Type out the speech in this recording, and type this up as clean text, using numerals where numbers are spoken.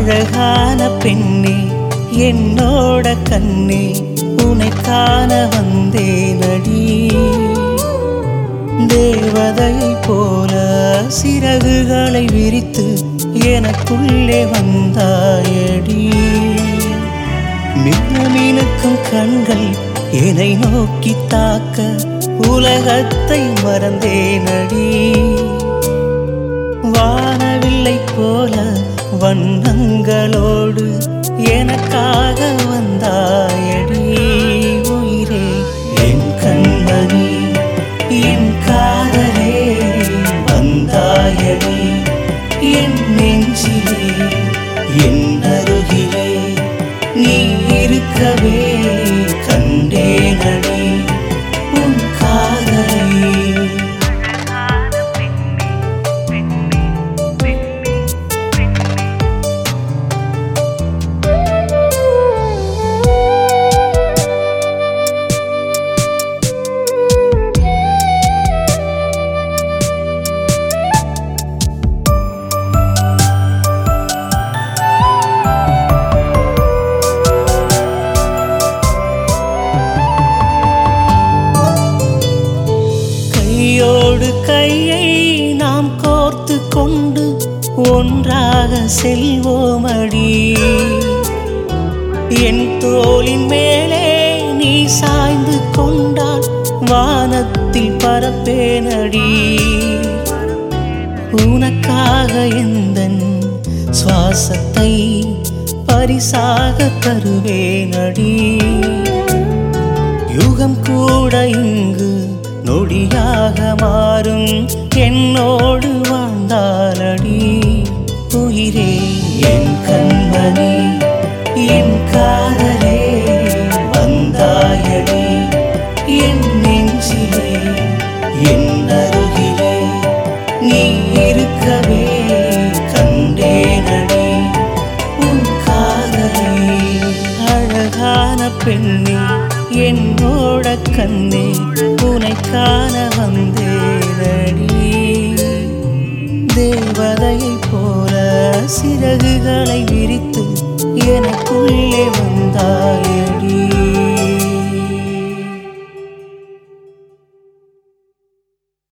அழகான பெண்ணே என்னோட கண்ணே உன்னை காண வந்தேனடி. தேவதையை போல சிறகுகளை விரித்து எனக்குள்ளே வந்தாயடி. மின்னுக்கும் கண்கள் என்னை நோக்கி தாக்க உலகத்தை மறந்தேனடி. வானவில்லை போல வண்ணங்களோடு எனக்காக வந்தாயடி. உயிரே என் கண்மணி என் காதலே வந்தாயடி. என் நெஞ்சிலே என் அருகிலே நீ இருக்கவே கண்டேனடி உன் காதலை. கையோடு கையை நாம் கோர்த்து கொண்டு ஒன்றாக செல்வோமடி. என் தோளின் மேலே நீ சாய்ந்து கொண்டால் வானத்தில் பறப்பேனடி. உனக்காக எந்தன் சுவாசத்தை பரிசாக தருவேனடி. யுகம் கூட இங்கு நொடியாக மாறும் என்னோடு வாழ்ந்தாலடி. உயிரே என் கண்மணி என் காதலே வந்தாயடி. என் நெஞ்சிலே என் அருகிலே நீ இருக்கவே கண்டேனடி உன் காதலை. அழகான பெண்ணே என்னோட கண்ணே உன்னை காண வந்தேனடி. தேவதையை போல சிறகுகளை விரித்து எனக்குள்ளே வந்தாயடி.